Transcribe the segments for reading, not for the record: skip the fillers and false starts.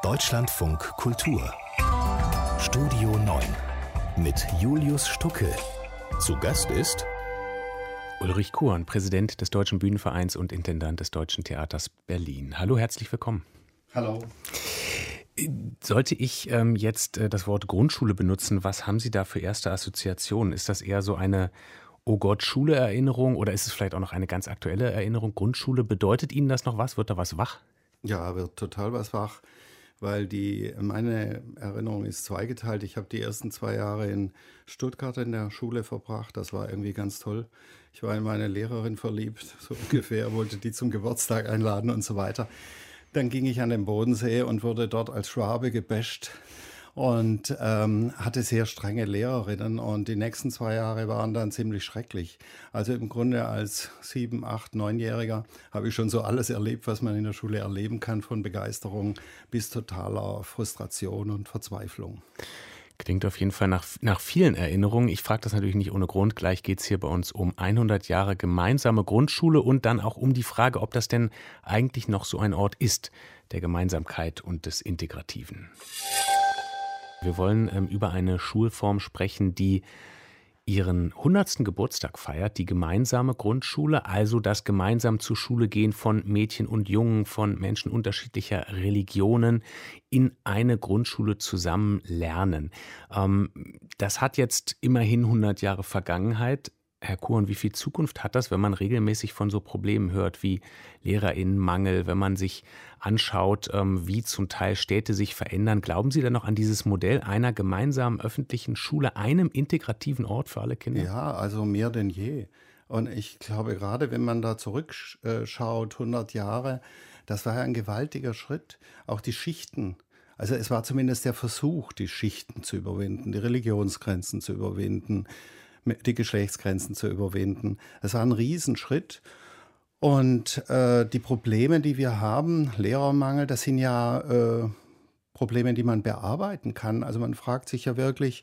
Deutschlandfunk Kultur Studio 9 mit Julius Stucke. Zu Gast ist Ulrich Kuhn, Präsident des Deutschen Bühnenvereins und Intendant des Deutschen Theaters Berlin. Hallo, herzlich willkommen. Hallo. Sollte ich jetzt das Wort Grundschule benutzen, was haben Sie da für erste Assoziationen? Ist das eher so eine Oh Gott, Schule-Erinnerung oder ist es vielleicht auch noch eine ganz aktuelle Erinnerung? Grundschule, bedeutet Ihnen das noch was? Wird da was wach? Ja, wird total was wach, weil meine Erinnerung ist zweigeteilt. Ich habe die ersten 2 Jahre in Stuttgart in der Schule verbracht. Das war irgendwie ganz toll. Ich war in meine Lehrerin verliebt, so ungefähr, wollte die zum Geburtstag einladen und so weiter. Dann ging ich an den Bodensee und wurde dort als Schwabe gebasht und hatte sehr strenge Lehrerinnen. Und die nächsten 2 Jahre waren dann ziemlich schrecklich. Also im Grunde als 7-, 8-, 9-Jähriger habe ich schon so alles erlebt, was man in der Schule erleben kann, von Begeisterung bis totaler Frustration und Verzweiflung. Klingt auf jeden Fall nach vielen Erinnerungen. Ich frage das natürlich nicht ohne Grund. Gleich geht es hier bei uns um 100 Jahre gemeinsame Grundschule und dann auch um die Frage, ob das denn eigentlich noch so ein Ort ist, der Gemeinsamkeit und des Integrativen. Wir wollen über eine Schulform sprechen, die ihren 100. Geburtstag feiert, die gemeinsame Grundschule, also das gemeinsam zur Schule gehen von Mädchen und Jungen, von Menschen unterschiedlicher Religionen in eine Grundschule zusammen lernen. Das hat jetzt immerhin 100 Jahre Vergangenheit. Herr Kuhn, wie viel Zukunft hat das, wenn man regelmäßig von so Problemen hört wie LehrerInnenmangel, wenn man sich anschaut, wie zum Teil Städte sich verändern? Glauben Sie denn noch an dieses Modell einer gemeinsamen öffentlichen Schule, einem integrativen Ort für alle Kinder? Ja, also mehr denn je. Und ich glaube, gerade wenn man da zurückschaut, 100 Jahre, das war ja ein gewaltiger Schritt. Auch die Schichten. Also es war zumindest der Versuch, die Schichten zu überwinden, die Religionsgrenzen zu überwinden, die Geschlechtsgrenzen zu überwinden. Es war ein Riesenschritt. Und die Probleme, die wir haben, Lehrermangel, das sind ja Probleme, die man bearbeiten kann. Also man fragt sich ja wirklich,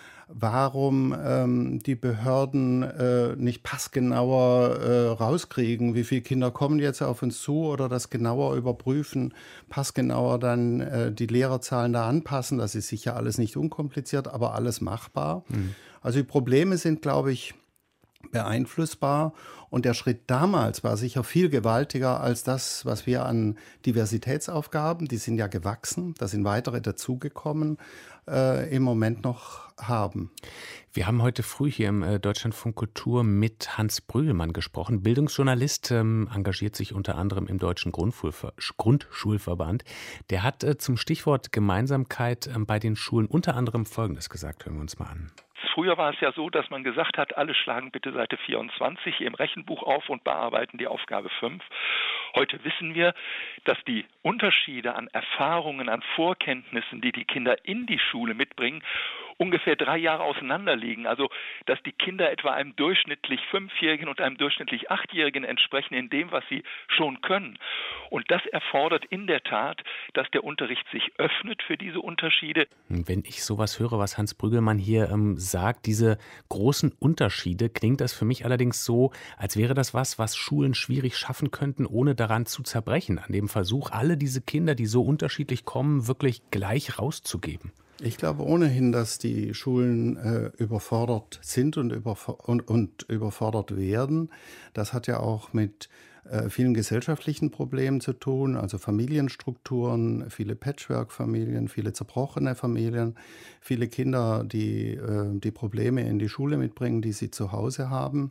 warum die Behörden nicht passgenauer rauskriegen, wie viele Kinder kommen jetzt auf uns zu oder das genauer überprüfen, passgenauer dann die Lehrerzahlen da anpassen. Das ist sicher alles nicht unkompliziert, aber alles machbar. Also die Probleme sind, glaube ich, beeinflussbar und der Schritt damals war sicher viel gewaltiger als das, was wir an Diversitätsaufgaben, die sind ja gewachsen, da sind weitere dazugekommen, im Moment noch haben. Wir haben heute früh hier im Deutschlandfunk Kultur mit Hans Brüggelmann gesprochen, Bildungsjournalist, engagiert sich unter anderem im Deutschen Grundschulverband. Der hat zum Stichwort Gemeinsamkeit bei den Schulen unter anderem Folgendes gesagt, hören wir uns mal an. Früher war es ja so, dass man gesagt hat, alle schlagen bitte Seite 24 im Rechenbuch auf und bearbeiten die Aufgabe 5. Heute wissen wir, dass die Unterschiede an Erfahrungen, an Vorkenntnissen, die die Kinder in die Schule mitbringen, ungefähr 3 Jahre auseinander liegen. Also, dass die Kinder etwa einem durchschnittlich 5-Jährigen und einem durchschnittlich 8-Jährigen entsprechen in dem, was sie schon können. Und das erfordert in der Tat, dass der Unterricht sich öffnet für diese Unterschiede. Wenn ich sowas höre, was Hans Brüggelmann hier sagt, diese großen Unterschiede, klingt das für mich allerdings so, als wäre das was Schulen schwierig schaffen könnten, ohne daran zu zerbrechen, an dem Versuch, alle diese Kinder, die so unterschiedlich kommen, wirklich gleich rauszugeben. Ich glaube ohnehin, dass die Schulen überfordert sind und überfordert werden. Das hat ja auch mit vielen gesellschaftlichen Problemen zu tun, also Familienstrukturen, viele Patchwork-Familien, viele zerbrochene Familien, viele Kinder, die Probleme in die Schule mitbringen, die sie zu Hause haben.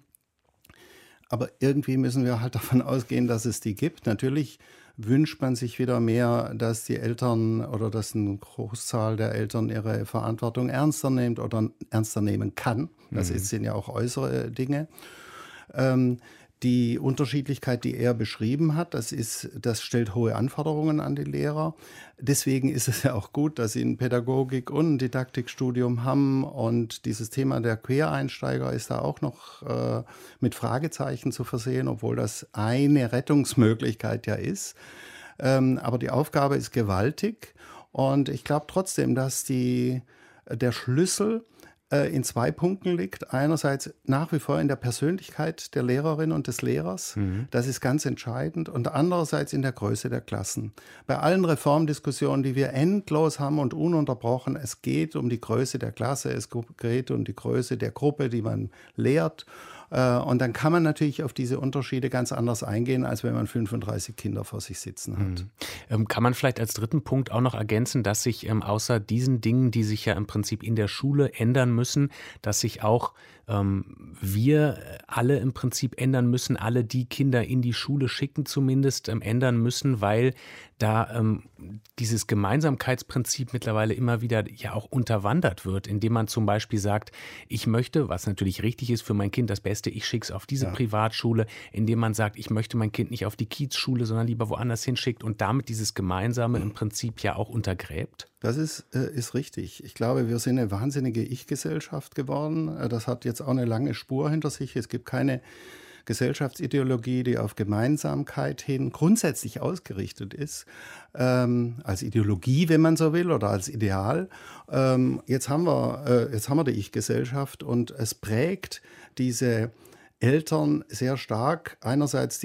Aber irgendwie müssen wir halt davon ausgehen, dass es die gibt. Natürlich wünscht man sich wieder mehr, dass die Eltern oder dass eine Großzahl der Eltern ihre Verantwortung ernster nimmt oder ernster nehmen kann. Das sind ja auch äußere Dinge. Die Unterschiedlichkeit, die er beschrieben hat, das stellt hohe Anforderungen an die Lehrer. Deswegen ist es ja auch gut, dass sie ein Pädagogik- und ein Didaktikstudium haben. Und dieses Thema der Quereinsteiger ist da auch noch mit Fragezeichen zu versehen, obwohl das eine Rettungsmöglichkeit ja ist. Aber die Aufgabe ist gewaltig. Und ich glaube trotzdem, dass der Schlüssel in 2 Punkten liegt. Einerseits nach wie vor in der Persönlichkeit der Lehrerin und des Lehrers. Das ist ganz entscheidend. Und andererseits in der Größe der Klassen. Bei allen Reformdiskussionen, die wir endlos haben und ununterbrochen, es geht um die Größe der Klasse, es geht um die Größe der Gruppe, die man lehrt. Und dann kann man natürlich auf diese Unterschiede ganz anders eingehen, als wenn man 35 Kinder vor sich sitzen hat. Kann man vielleicht als dritten Punkt auch noch ergänzen, dass sich außer diesen Dingen, die sich ja im Prinzip in der Schule ändern müssen, dass sich auch wir alle im Prinzip ändern müssen, alle die Kinder in die Schule schicken zumindest, ändern müssen, weil da dieses Gemeinsamkeitsprinzip mittlerweile immer wieder ja auch unterwandert wird, indem man zum Beispiel sagt, ich möchte, was natürlich richtig ist für mein Kind, das Beste, ich schicke es auf diese Privatschule, indem man sagt, ich möchte mein Kind nicht auf die Kiezschule, sondern lieber woanders hinschickt und damit dieses Gemeinsame im Prinzip ja auch untergräbt? Das ist richtig. Ich glaube, wir sind eine wahnsinnige Ich-Gesellschaft geworden. Das hat jetzt auch eine lange Spur hinter sich. Es gibt keine Gesellschaftsideologie, die auf Gemeinsamkeit hin grundsätzlich ausgerichtet ist, als Ideologie, wenn man so will, oder als Ideal. Jetzt haben wir die Ich-Gesellschaft und es prägt diese Eltern sehr stark. Einerseits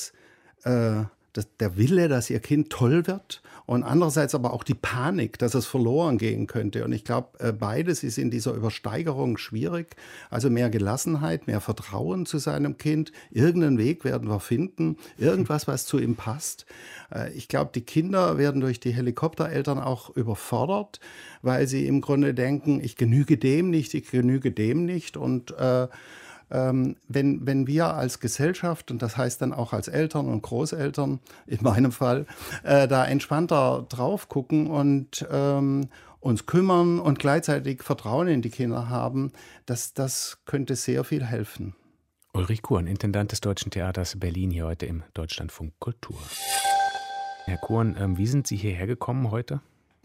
der Wille, dass ihr Kind toll wird und andererseits aber auch die Panik, dass es verloren gehen könnte. Und ich glaube, beides ist in dieser Übersteigerung schwierig. Also mehr Gelassenheit, mehr Vertrauen zu seinem Kind. Irgendeinen Weg werden wir finden, irgendwas, was zu ihm passt. Ich glaube, die Kinder werden durch die Helikoptereltern auch überfordert, weil sie im Grunde denken, ich genüge dem nicht. Und wenn wir als Gesellschaft, und das heißt dann auch als Eltern und Großeltern in meinem Fall, da entspannter drauf gucken und uns kümmern und gleichzeitig Vertrauen in die Kinder haben, das könnte sehr viel helfen. Ulrich Kurn, Intendant des Deutschen Theaters Berlin, hier heute im Deutschlandfunk Kultur. Herr Kurn, wie sind Sie hierher gekommen heute?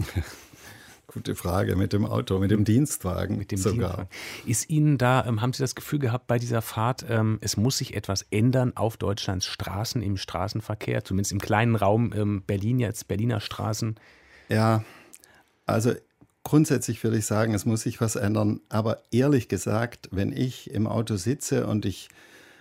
Gute Frage, mit dem Auto, mit dem Dienstwagen sogar. Ist Ihnen da, haben Sie das Gefühl gehabt bei dieser Fahrt, es muss sich etwas ändern auf Deutschlands Straßen, im Straßenverkehr, zumindest im kleinen Raum Berlin jetzt, Berliner Straßen? Ja, also grundsätzlich würde ich sagen, es muss sich was ändern. Aber ehrlich gesagt, wenn ich im Auto sitze und ich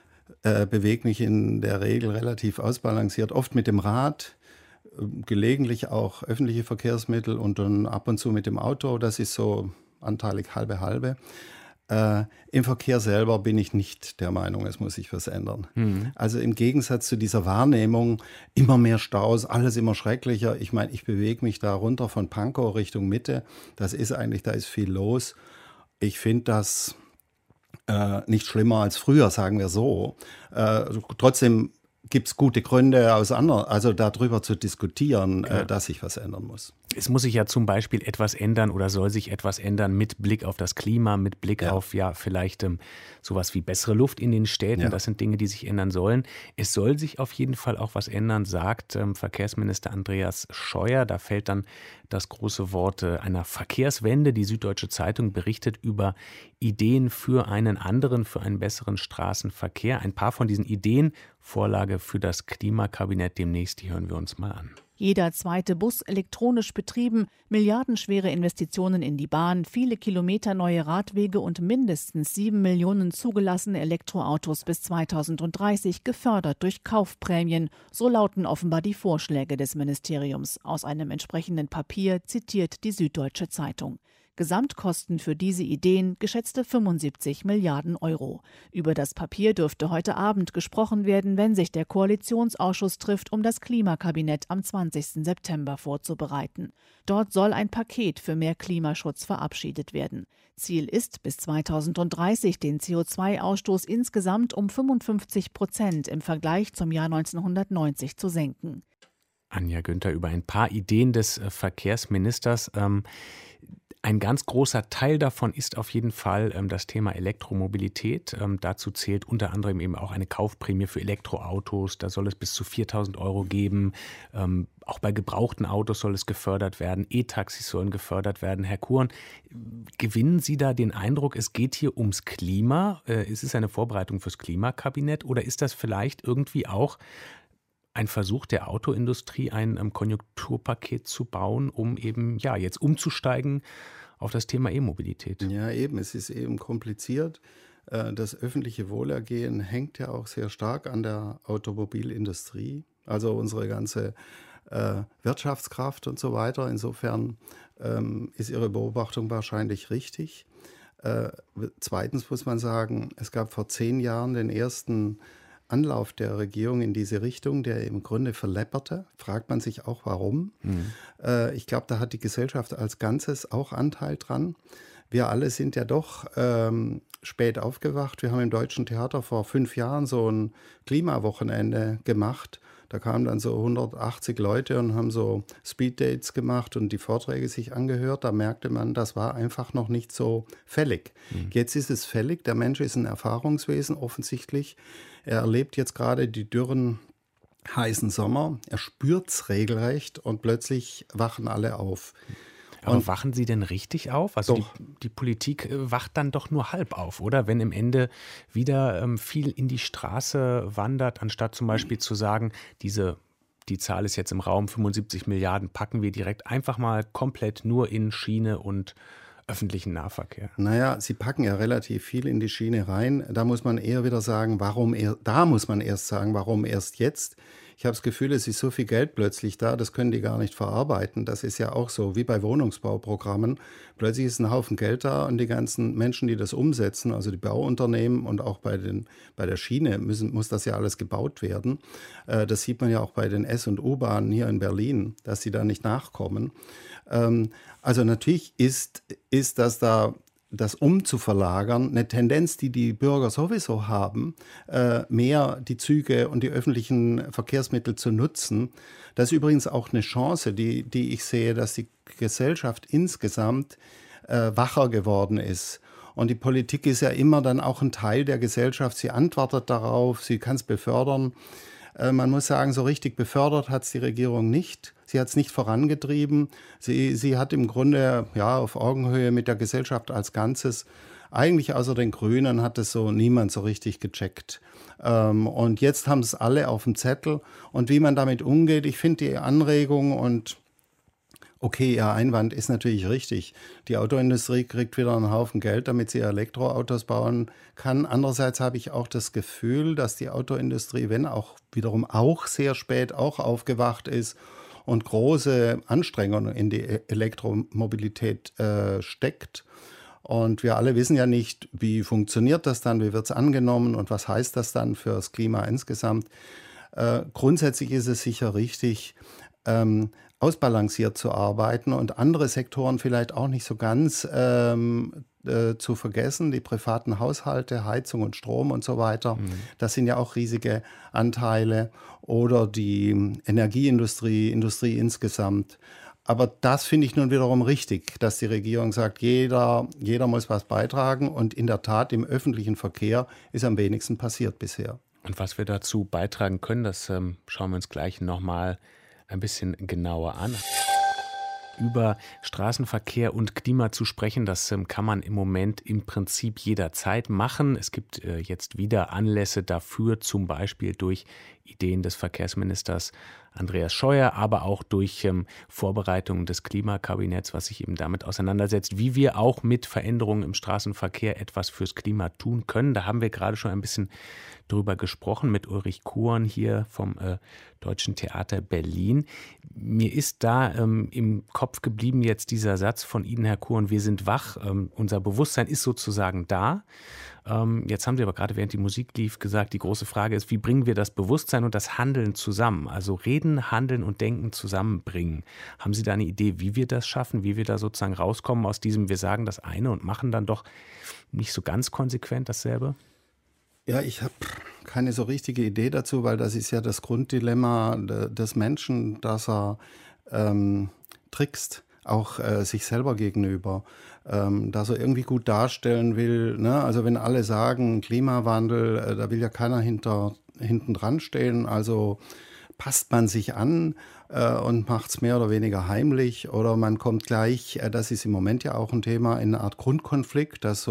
bewege mich in der Regel relativ ausbalanciert, oft mit dem Rad, gelegentlich auch öffentliche Verkehrsmittel und dann ab und zu mit dem Auto. Das ist so anteilig halbe. Im Verkehr selber bin ich nicht der Meinung, es muss sich was ändern. Also im Gegensatz zu dieser Wahrnehmung, immer mehr Staus, alles immer schrecklicher. Ich meine, ich bewege mich da runter von Pankow Richtung Mitte. Da ist viel los. Ich finde das nicht schlimmer als früher, sagen wir so. Trotzdem gibt es gute Gründe, darüber zu diskutieren, dass sich was ändern muss. Es muss sich ja zum Beispiel etwas ändern oder soll sich etwas ändern mit Blick auf das Klima, mit Blick auf vielleicht sowas wie bessere Luft in den Städten. Ja. Das sind Dinge, die sich ändern sollen. Es soll sich auf jeden Fall auch was ändern, sagt Verkehrsminister Andreas Scheuer. Da fällt dann das große Wort einer Verkehrswende. Die Süddeutsche Zeitung berichtet über Ideen für einen besseren Straßenverkehr. Ein paar von diesen Ideen, Vorlage für das Klimakabinett demnächst, die hören wir uns mal an. Jeder zweite Bus elektronisch betrieben, milliardenschwere Investitionen in die Bahn, viele Kilometer neue Radwege und mindestens 7 Millionen zugelassene Elektroautos bis 2030, gefördert durch Kaufprämien. So lauten offenbar die Vorschläge des Ministeriums. Aus einem entsprechenden Papier zitiert die Süddeutsche Zeitung. Gesamtkosten für diese Ideen geschätzte 75 Milliarden Euro. Über das Papier dürfte heute Abend gesprochen werden, wenn sich der Koalitionsausschuss trifft, um das Klimakabinett am 20. September vorzubereiten. Dort soll ein Paket für mehr Klimaschutz verabschiedet werden. Ziel ist, bis 2030 den CO2-Ausstoß insgesamt um 55% im Vergleich zum Jahr 1990 zu senken. Anja Günther, über ein paar Ideen des Verkehrsministers. Ein ganz großer Teil davon ist auf jeden Fall das Thema Elektromobilität. Dazu zählt unter anderem eben auch eine Kaufprämie für Elektroautos. Da soll es bis zu 4.000 Euro geben. Auch bei gebrauchten Autos soll es gefördert werden. E-Taxis sollen gefördert werden. Herr Kurn, gewinnen Sie da den Eindruck, es geht hier ums Klima? Ist es eine Vorbereitung fürs Klimakabinett oder ist das vielleicht irgendwie auch ein Versuch der Autoindustrie, ein Konjunkturpaket zu bauen, um eben jetzt umzusteigen auf das Thema E-Mobilität. Ja, eben, es ist eben kompliziert. Das öffentliche Wohlergehen hängt ja auch sehr stark an der Automobilindustrie, also unsere ganze Wirtschaftskraft und so weiter. Insofern ist Ihre Beobachtung wahrscheinlich richtig. Zweitens muss man sagen, es gab vor 10 Jahren den ersten Anlauf der Regierung in diese Richtung, der im Grunde verlepperte. Fragt man sich auch, warum. Ich glaube, da hat die Gesellschaft als Ganzes auch Anteil dran. Wir alle sind ja doch spät aufgewacht. Wir haben im Deutschen Theater vor 5 Jahren so ein Klimawochenende gemacht. Da kamen dann so 180 Leute und haben so Speeddates gemacht und die Vorträge sich angehört. Da merkte man, das war einfach noch nicht so fällig. Jetzt ist es fällig. Der Mensch ist ein Erfahrungswesen offensichtlich. Er erlebt jetzt gerade die dürren, heißen Sommer. Er spürt es regelrecht und plötzlich wachen alle auf. Aber wachen Sie denn richtig auf? Also die Politik wacht dann doch nur halb auf, oder? Wenn im Ende wieder viel in die Straße wandert, anstatt zum Beispiel zu sagen, die Zahl ist jetzt im Raum, 75 Milliarden packen wir direkt einfach mal komplett nur in Schiene und öffentlichen Nahverkehr. Naja, Sie packen ja relativ viel in die Schiene rein. Da muss man eher wieder sagen, warum erst jetzt? Ich habe das Gefühl, es ist so viel Geld plötzlich da, das können die gar nicht verarbeiten. Das ist ja auch so, wie bei Wohnungsbauprogrammen. Plötzlich ist ein Haufen Geld da und die ganzen Menschen, die das umsetzen, also die Bauunternehmen und auch bei der Schiene muss das ja alles gebaut werden. Das sieht man ja auch bei den S- und U-Bahnen hier in Berlin, dass sie da nicht nachkommen. Also natürlich ist das da, das umzuverlagern, eine Tendenz, die Bürger sowieso haben, mehr die Züge und die öffentlichen Verkehrsmittel zu nutzen. Das ist übrigens auch eine Chance, die ich sehe, dass die Gesellschaft insgesamt wacher geworden ist. Und die Politik ist ja immer dann auch ein Teil der Gesellschaft. Sie antwortet darauf, sie kann es befördern. Man muss sagen, so richtig befördert hat es die Regierung nicht. Sie hat es nicht vorangetrieben. Sie hat im Grunde auf Augenhöhe mit der Gesellschaft als Ganzes, eigentlich außer den Grünen, hat es so niemand so richtig gecheckt. Und jetzt haben es alle auf dem Zettel. Und wie man damit umgeht, ich finde die Anregung und okay, Ihr Einwand ist natürlich richtig. Die Autoindustrie kriegt wieder einen Haufen Geld, damit sie Elektroautos bauen kann. Andererseits habe ich auch das Gefühl, dass die Autoindustrie, wenn auch wiederum auch sehr spät auch aufgewacht ist und große Anstrengungen in die Elektromobilität steckt. Und wir alle wissen ja nicht, wie funktioniert das dann, wie wird es angenommen und was heißt das dann für das Klima insgesamt. Grundsätzlich ist es sicher richtig, ausbalanciert zu arbeiten und andere Sektoren vielleicht auch nicht so ganz zu vergessen. Die privaten Haushalte, Heizung und Strom und so weiter, das sind ja auch riesige Anteile. Oder die Energieindustrie, Industrie insgesamt. Aber das finde ich nun wiederum richtig, dass die Regierung sagt, jeder muss was beitragen. Und in der Tat, im öffentlichen Verkehr ist am wenigsten passiert bisher. Und was wir dazu beitragen können, das schauen wir uns gleich nochmal ein bisschen genauer an. Über Straßenverkehr und Klima zu sprechen, das kann man im Moment im Prinzip jederzeit machen. Es gibt jetzt wieder Anlässe dafür, zum Beispiel durch Ideen des Verkehrsministers Andreas Scheuer, aber auch durch Vorbereitungen des Klimakabinetts, was sich eben damit auseinandersetzt, wie wir auch mit Veränderungen im Straßenverkehr etwas fürs Klima tun können. Da haben wir gerade schon ein bisschen drüber gesprochen mit Ulrich Kuhn hier vom Deutschen Theater Berlin. Mir ist da im Kopf geblieben jetzt dieser Satz von Ihnen, Herr Kuhn, wir sind wach, unser Bewusstsein ist sozusagen da. Jetzt haben Sie aber gerade, während die Musik lief, gesagt, die große Frage ist, wie bringen wir das Bewusstsein und das Handeln zusammen? Also Reden, Handeln und Denken zusammenbringen. Haben Sie da eine Idee, wie wir das schaffen, wie wir da sozusagen rauskommen aus diesem, wir sagen das eine und machen dann doch nicht so ganz konsequent dasselbe? Ja, ich habe keine so richtige Idee dazu, weil das ist ja das Grunddilemma des Menschen, dass er trickst, auch sich selber gegenüber, dass er irgendwie gut darstellen will. Ne? Also wenn alle sagen Klimawandel, da will ja keiner hinten dran stehen, also passt man sich an und macht es mehr oder weniger heimlich oder man kommt gleich, das ist im Moment ja auch ein Thema, in eine Art Grundkonflikt, dass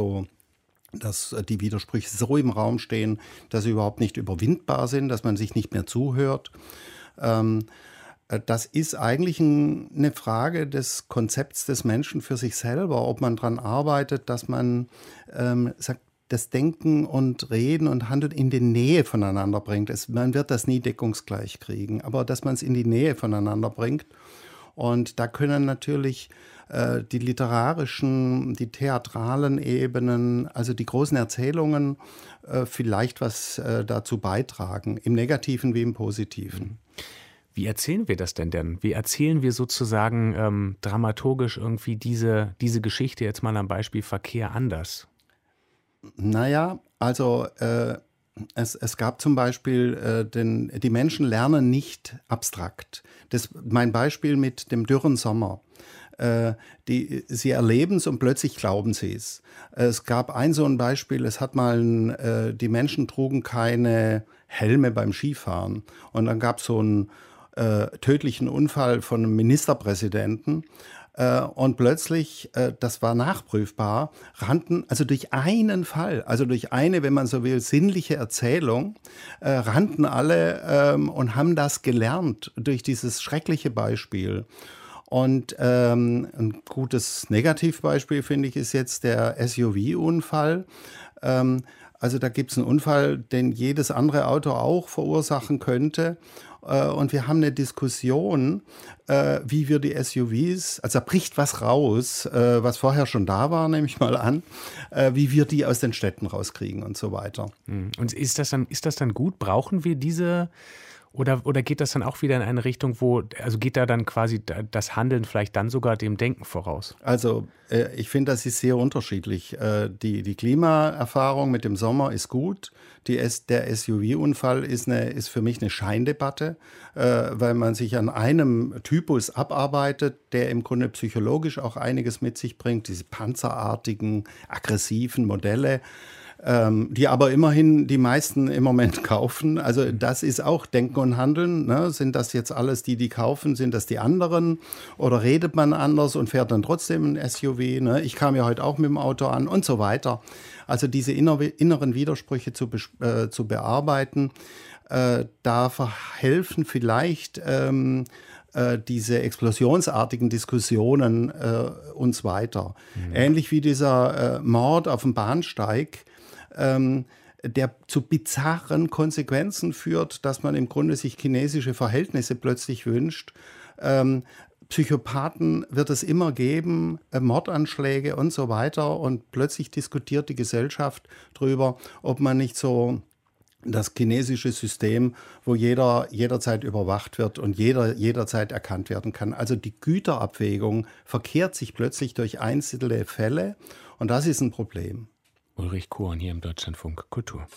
die Widersprüche so im Raum stehen, dass sie überhaupt nicht überwindbar sind, dass man sich nicht mehr zuhört. Das ist eigentlich eine Frage des Konzepts des Menschen für sich selber, ob man daran arbeitet, dass man sagt, das Denken und Reden und Handeln in die Nähe voneinander bringt. Man wird das nie deckungsgleich kriegen, aber dass man es in die Nähe voneinander bringt. Und da können natürlich die literarischen, die theatralen Ebenen, also die großen Erzählungen vielleicht was dazu beitragen, im Negativen wie im Positiven. Wie erzählen wir das denn? Wie erzählen wir sozusagen dramaturgisch irgendwie diese Geschichte jetzt mal am Beispiel Verkehr anders? Naja, also es gab zum Beispiel, die Menschen lernen nicht abstrakt. Mein Beispiel mit dem dürren Sommer. Sie erleben es und plötzlich glauben sie es. Es gab so ein Beispiel, die Menschen trugen keine Helme beim Skifahren. Und dann gab es so einen tödlichen Unfall von einem Ministerpräsidenten. Und plötzlich, das war nachprüfbar, also durch einen Fall, also durch eine, wenn man so will, sinnliche Erzählung, rannten alle und haben das gelernt durch dieses schreckliche Beispiel. Und ein gutes Negativbeispiel, finde ich, ist jetzt der SUV-Unfall. Also da gibt es einen Unfall, den jedes andere Auto auch verursachen könnte. Und wir haben eine Diskussion, wie wir die SUVs, also da bricht was raus, was vorher schon da war, nehme ich mal an, wie wir die aus den Städten rauskriegen und so weiter. Und ist das dann gut? Brauchen wir diese? Oder geht das dann auch wieder in eine Richtung, also geht da dann quasi das Handeln vielleicht dann sogar dem Denken voraus? Also ich finde, das ist sehr unterschiedlich. Die Klimaerfahrung mit dem Sommer ist gut. Der SUV-Unfall ist für mich eine Scheindebatte, weil man sich an einem Typus abarbeitet, der im Grunde psychologisch auch einiges mit sich bringt. Diese panzerartigen, aggressiven Modelle. Die aber immerhin die meisten im Moment kaufen. Also das ist auch Denken und Handeln. Ne? Sind das jetzt alles die kaufen? Sind das die anderen? Oder redet man anders und fährt dann trotzdem ein SUV? Ne? Ich kam ja heute auch mit dem Auto an und so weiter. Also diese inneren Widersprüche zu bearbeiten, da verhelfen vielleicht diese explosionsartigen Diskussionen uns weiter. Ähnlich wie dieser Mord auf dem Bahnsteig, der zu bizarren Konsequenzen führt, dass man im Grunde sich chinesische Verhältnisse plötzlich wünscht. Psychopathen wird es immer geben, Mordanschläge und so weiter. Und plötzlich diskutiert die Gesellschaft darüber, ob man nicht so das chinesische System, wo jeder jederzeit überwacht wird und jederzeit erkannt werden kann. Also die Güterabwägung verkehrt sich plötzlich durch einzelne Fälle und das ist ein Problem. Ulrich Kuhn hier im Deutschlandfunk Kultur.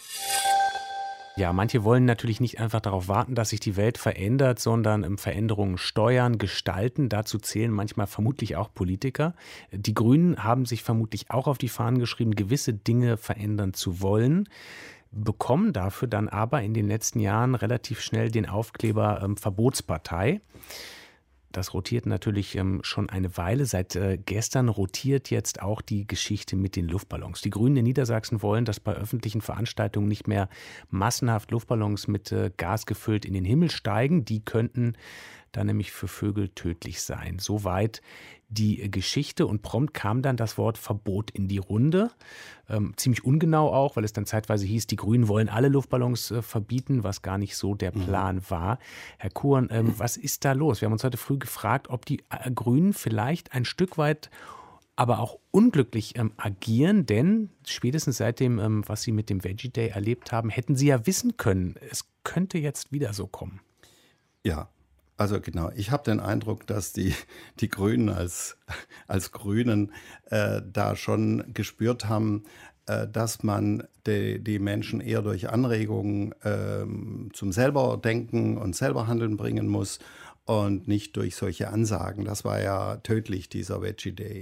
Ja, manche wollen natürlich nicht einfach darauf warten, dass sich die Welt verändert, sondern Veränderungen steuern, gestalten. Dazu zählen manchmal vermutlich auch Politiker. Die Grünen haben sich vermutlich auch auf die Fahnen geschrieben, gewisse Dinge verändern zu wollen, bekommen dafür dann aber in den letzten Jahren relativ schnell den Aufkleber Verbotspartei. Das rotiert natürlich schon eine Weile. Seit gestern rotiert jetzt auch die Geschichte mit den Luftballons. Die Grünen in Niedersachsen wollen, dass bei öffentlichen Veranstaltungen nicht mehr massenhaft Luftballons mit Gas gefüllt in den Himmel steigen. Die könnten dann nämlich für Vögel tödlich sein. Soweit die Geschichte und prompt kam dann das Wort Verbot in die Runde. Ziemlich ungenau auch, weil es dann zeitweise hieß, die Grünen wollen alle Luftballons verbieten, was gar nicht so der Plan war. Herr Kuhn, was ist da los? Wir haben uns heute früh gefragt, ob die Grünen vielleicht ein Stück weit aber auch unglücklich agieren, denn spätestens seit dem, was sie mit dem Veggie Day erlebt haben, hätten sie ja wissen können, es könnte jetzt wieder so kommen. Ja. Also genau, ich habe den Eindruck, dass die Grünen als Grünen da schon gespürt haben, dass man die Menschen eher durch Anregungen zum Selberdenken und Selberhandeln bringen muss und nicht durch solche Ansagen. Das war ja tödlich, dieser Veggie Day.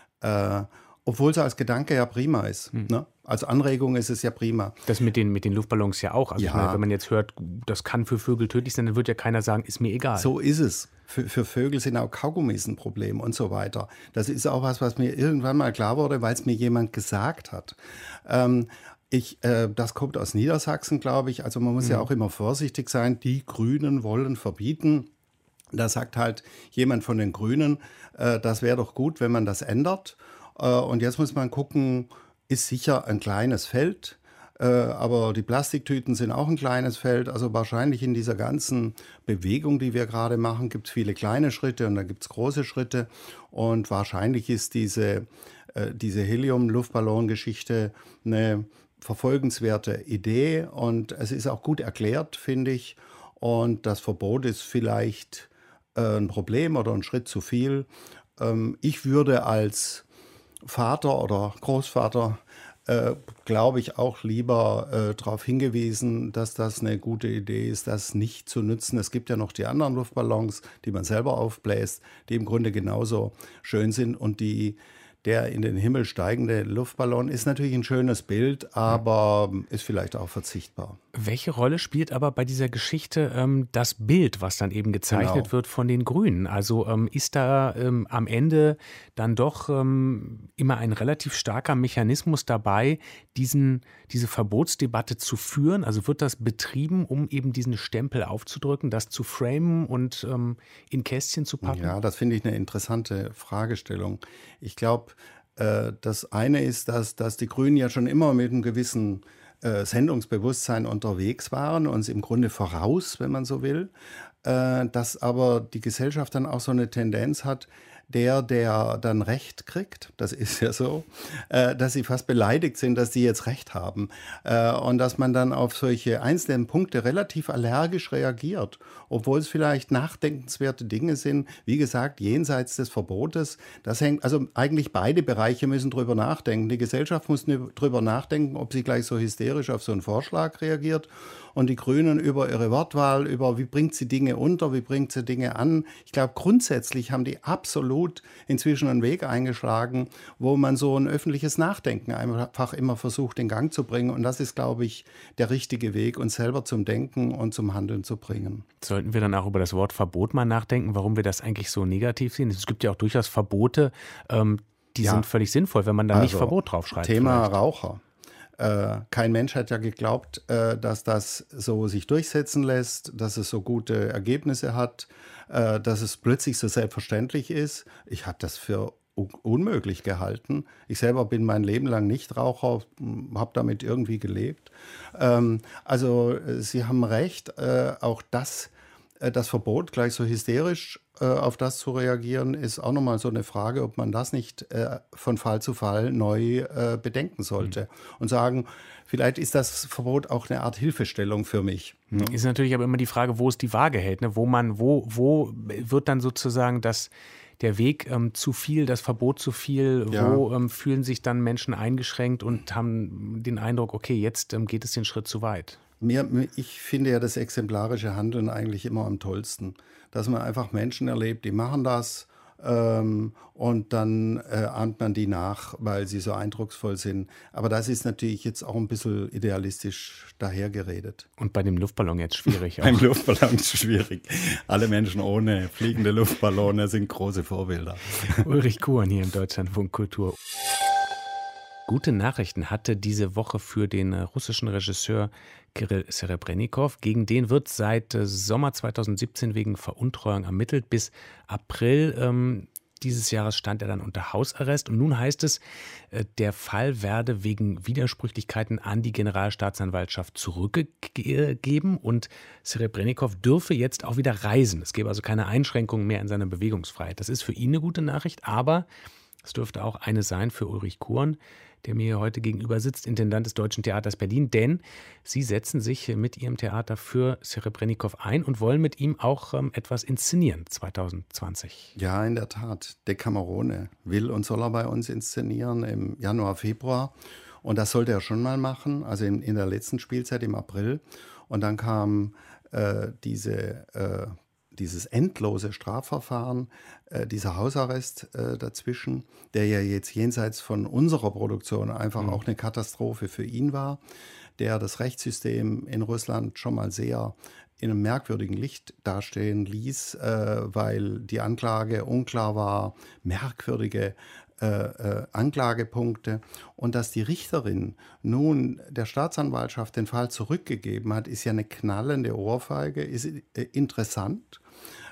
Obwohl es als Gedanke ja prima ist. Ne? Als Anregung ist es ja prima. Das mit den Luftballons ja auch. Also ja. Ich meine, wenn man jetzt hört, das kann für Vögel tödlich sein, dann wird ja keiner sagen, ist mir egal. So ist es. Für Vögel sind auch Kaugummis ein Problem und so weiter. Das ist auch was mir irgendwann mal klar wurde, weil es mir jemand gesagt hat. Das kommt aus Niedersachsen, glaube ich. Also man muss ja auch immer vorsichtig sein. Die Grünen wollen verbieten. Da sagt halt jemand von den Grünen, das wäre doch gut, wenn man das ändert. Und jetzt muss man gucken, ist sicher ein kleines Feld, aber die Plastiktüten sind auch ein kleines Feld. Also wahrscheinlich in dieser ganzen Bewegung, die wir gerade machen, gibt es viele kleine Schritte und da gibt es große Schritte. Und wahrscheinlich ist diese Helium-Luftballon-Geschichte eine verfolgenswerte Idee und es ist auch gut erklärt, finde ich. Und das Verbot ist vielleicht ein Problem oder ein Schritt zu viel. Ich würde als Vater oder Großvater, glaube ich, auch lieber darauf hingewiesen, dass das eine gute Idee ist, das nicht zu nutzen. Es gibt ja noch die anderen Luftballons, die man selber aufbläst, die im Grunde genauso schön sind und der in den Himmel steigende Luftballon ist natürlich ein schönes Bild, aber ist vielleicht auch verzichtbar. Welche Rolle spielt aber bei dieser Geschichte das Bild, was dann eben gezeichnet wird von den Grünen? Also ist da am Ende dann doch immer ein relativ starker Mechanismus dabei, diese Verbotsdebatte zu führen? Also wird das betrieben, um eben diesen Stempel aufzudrücken, das zu framen und in Kästchen zu packen? Ja, das finde ich eine interessante Fragestellung. Ich glaube, das eine ist, dass die Grünen ja schon immer mit einem gewissen Sendungsbewusstsein unterwegs waren, uns im Grunde voraus, wenn man so will, dass aber die Gesellschaft dann auch so eine Tendenz hat, der dann Recht kriegt, das ist ja so, dass sie fast beleidigt sind, dass sie jetzt Recht haben und dass man dann auf solche einzelnen Punkte relativ allergisch reagiert, obwohl es vielleicht nachdenkenswerte Dinge sind, wie gesagt, jenseits des Verbotes. Das hängt, also eigentlich beide Bereiche müssen drüber nachdenken. Die Gesellschaft muss drüber nachdenken, ob sie gleich so hysterisch auf so einen Vorschlag reagiert und die Grünen über ihre Wortwahl, über wie bringt sie Dinge unter, wie bringt sie Dinge an. Ich glaube, grundsätzlich haben die absolut inzwischen einen Weg eingeschlagen, wo man so ein öffentliches Nachdenken einfach immer versucht, in Gang zu bringen. Und das ist, glaube ich, der richtige Weg, uns selber zum Denken und zum Handeln zu bringen. Sollten wir dann auch über das Wort Verbot mal nachdenken, warum wir das eigentlich so negativ sehen? Es gibt ja auch durchaus Verbote, die sind völlig sinnvoll, wenn man da nicht Verbot draufschreibt. Thema vielleicht. Raucher. Kein Mensch hat ja geglaubt, dass das so sich durchsetzen lässt, dass es so gute Ergebnisse hat, dass es plötzlich so selbstverständlich ist. Ich habe das für unmöglich gehalten. Ich selber bin mein Leben lang Nichtraucher, habe damit irgendwie gelebt. Also Sie haben recht, auch das Verbot gleich so hysterisch auf das zu reagieren, ist auch nochmal so eine Frage, ob man das nicht von Fall zu Fall neu bedenken sollte und sagen, vielleicht ist das Verbot auch eine Art Hilfestellung für mich. Ist natürlich aber immer die Frage, wo es die Waage hält, ne? Wo wird dann sozusagen der Weg zu viel, das Verbot zu viel, wo fühlen sich dann Menschen eingeschränkt und haben den Eindruck, okay, jetzt geht es den Schritt zu weit. Ich finde ja das exemplarische Handeln eigentlich immer am tollsten, dass man einfach Menschen erlebt, die machen das und dann ahmt man die nach, weil sie so eindrucksvoll sind. Aber das ist natürlich jetzt auch ein bisschen idealistisch dahergeredet. Und bei dem Luftballon jetzt schwierig. Beim Luftballon ist schwierig. Alle Menschen ohne fliegende Luftballone sind große Vorbilder. Ulrich Kuhn hier im Deutschlandfunk Kultur. Gute Nachrichten hatte diese Woche für den russischen Regisseur Kirill Serebrennikov. Gegen den wird seit Sommer 2017 wegen Veruntreuung ermittelt. Bis April dieses Jahres stand er dann unter Hausarrest. Und nun heißt es, der Fall werde wegen Widersprüchlichkeiten an die Generalstaatsanwaltschaft zurückgegeben und Serebrennikov dürfe jetzt auch wieder reisen. Es gäbe also keine Einschränkungen mehr in seiner Bewegungsfreiheit. Das ist für ihn eine gute Nachricht, aber es dürfte auch eine sein für Ulrich Kuhn, der mir hier heute gegenüber sitzt, Intendant des Deutschen Theaters Berlin, denn Sie setzen sich mit Ihrem Theater für Serebrennikov ein und wollen mit ihm auch etwas inszenieren 2020. Ja, in der Tat. Decamerone will und soll er bei uns inszenieren im Januar, Februar. Und das sollte er schon mal machen, also in der letzten Spielzeit im April. Und dann kam dieses endlose Strafverfahren, dieser Hausarrest dazwischen, der ja jetzt jenseits von unserer Produktion einfach auch eine Katastrophe für ihn war, der das Rechtssystem in Russland schon mal sehr in einem merkwürdigen Licht dastehen ließ, weil die Anklage unklar war, merkwürdige Anklagepunkte. Und dass die Richterin nun der Staatsanwaltschaft den Fall zurückgegeben hat, ist ja eine knallende Ohrfeige, ist interessant.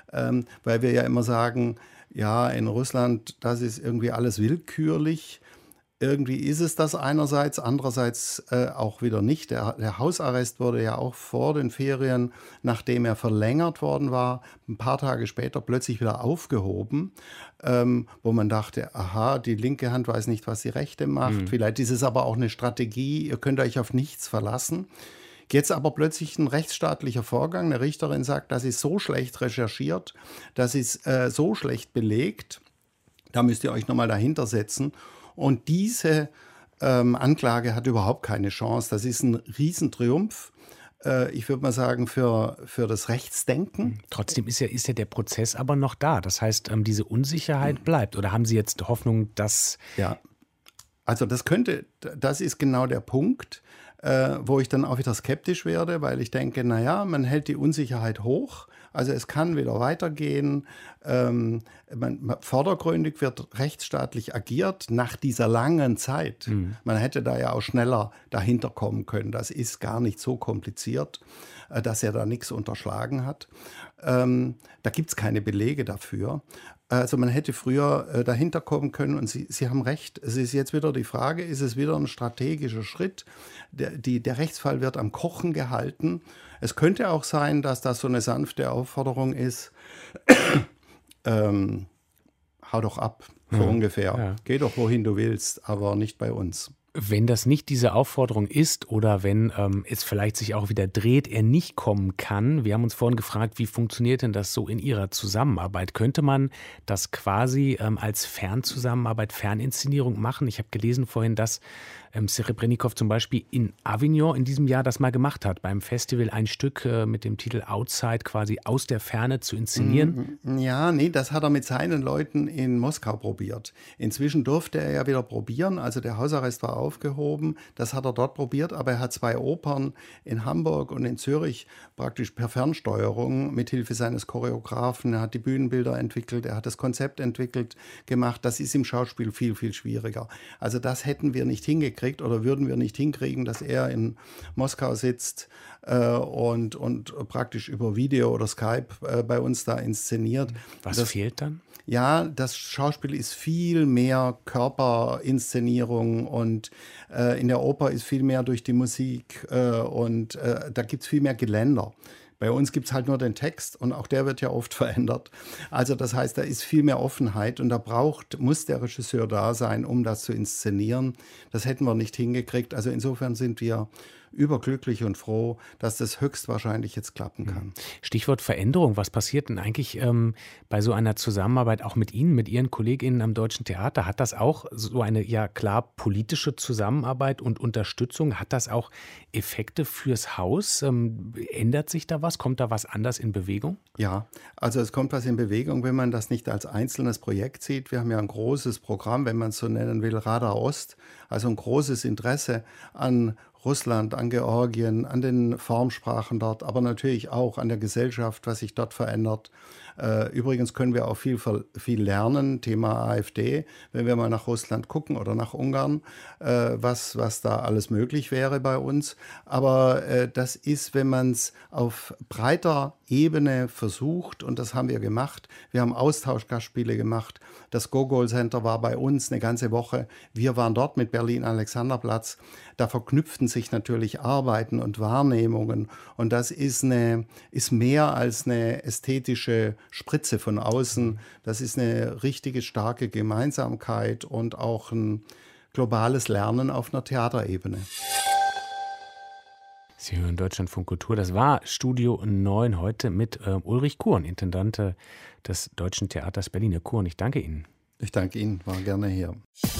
weil wir ja immer sagen, ja, in Russland, das ist irgendwie alles willkürlich. Irgendwie ist es das einerseits, andererseits auch wieder nicht. Der Hausarrest wurde ja auch vor den Ferien, nachdem er verlängert worden war, ein paar Tage später plötzlich wieder aufgehoben, wo man dachte, aha, die linke Hand weiß nicht, was die rechte macht. Vielleicht ist es aber auch eine Strategie, ihr könnt euch auf nichts verlassen. Jetzt aber plötzlich ein rechtsstaatlicher Vorgang. Eine Richterin sagt, das ist so schlecht recherchiert, das ist so schlecht belegt, da müsst ihr euch nochmal dahinter setzen. Und diese Anklage hat überhaupt keine Chance. Das ist ein Riesentriumph, ich würde mal sagen, für das Rechtsdenken. Trotzdem ist ja der Prozess aber noch da. Das heißt, diese Unsicherheit bleibt. Oder haben Sie jetzt Hoffnung, dass... Ja, also das ist genau der Punkt, wo ich dann auch wieder skeptisch werde, weil ich denke, naja, man hält die Unsicherheit hoch. Also es kann wieder weitergehen. Vordergründig wird rechtsstaatlich agiert nach dieser langen Zeit. Man hätte da ja auch schneller dahinter kommen können. Das ist gar nicht so kompliziert, dass er da nichts unterschlagen hat. Da gibt es keine Belege dafür. Also man hätte früher dahinter kommen können und Sie haben recht. Es ist jetzt wieder die Frage, ist es wieder ein strategischer Schritt? Der Rechtsfall wird am Kochen gehalten. Es könnte auch sein, dass das so eine sanfte Aufforderung ist, hau doch ab, so ungefähr. Ja. Geh doch, wohin du willst, aber nicht bei uns. Wenn das nicht diese Aufforderung ist oder wenn es vielleicht sich auch wieder dreht, er nicht kommen kann. Wir haben uns vorhin gefragt, wie funktioniert denn das so in Ihrer Zusammenarbeit? Könnte man das quasi als Fernzusammenarbeit, Ferninszenierung machen? Ich habe gelesen vorhin, dass Serebrennikov zum Beispiel in Avignon in diesem Jahr das mal gemacht hat, beim Festival ein Stück mit dem Titel Outside quasi aus der Ferne zu inszenieren. Ja, nee, das hat er mit seinen Leuten in Moskau probiert. Inzwischen durfte er ja wieder probieren, also der Hausarrest war aufgehoben, das hat er dort probiert, aber er hat 2 Opern in Hamburg und in Zürich praktisch per Fernsteuerung mithilfe seines Choreografen, er hat die Bühnenbilder entwickelt, er hat das Konzept entwickelt, gemacht. Das ist im Schauspiel viel, viel schwieriger. Also das hätten wir nicht hingekriegt oder würden wir nicht hinkriegen, dass er in Moskau sitzt und praktisch über Video oder Skype bei uns da inszeniert. Was fehlt dann? Ja, das Schauspiel ist viel mehr Körperinszenierung und in der Oper ist viel mehr durch die Musik und da gibt es viel mehr Geländer. Bei uns gibt es halt nur den Text und auch der wird ja oft verändert. Also das heißt, da ist viel mehr Offenheit und muss der Regisseur da sein, um das zu inszenieren. Das hätten wir nicht hingekriegt. Also insofern sind wir überglücklich und froh, dass das höchstwahrscheinlich jetzt klappen kann. Stichwort Veränderung. Was passiert denn eigentlich bei so einer Zusammenarbeit auch mit Ihnen, mit Ihren KollegInnen am Deutschen Theater? Hat das auch so eine ja klar politische Zusammenarbeit und Unterstützung? Hat das auch Effekte fürs Haus? Ändert sich da was? Kommt da was anders in Bewegung? Ja, also es kommt was in Bewegung, wenn man das nicht als einzelnes Projekt sieht. Wir haben ja ein großes Programm, wenn man es so nennen will, Radar Ost, also ein großes Interesse an Russland, an Georgien, an den Formsprachen dort, aber natürlich auch an der Gesellschaft, was sich dort verändert. Übrigens können wir auch viel lernen, Thema AfD, wenn wir mal nach Russland gucken oder nach Ungarn, was da alles möglich wäre bei uns. Aber das ist, wenn man es auf breiter Ebene versucht, und das haben wir gemacht. Wir haben Austauschgastspiele gemacht. Das Gogol Center war bei uns eine ganze Woche. Wir waren dort mit Berlin Alexanderplatz. Da verknüpften sich natürlich Arbeiten und Wahrnehmungen. Und das ist mehr als eine ästhetische Spritze von außen. Das ist eine richtige starke Gemeinsamkeit und auch ein globales Lernen auf einer Theaterebene. Sie hören Deutschlandfunk Kultur. Das war Studio 9 heute mit Ulrich Kurn, Intendant des Deutschen Theaters Berlin. Herr Kurn, ich danke Ihnen. Ich danke Ihnen, war gerne hier.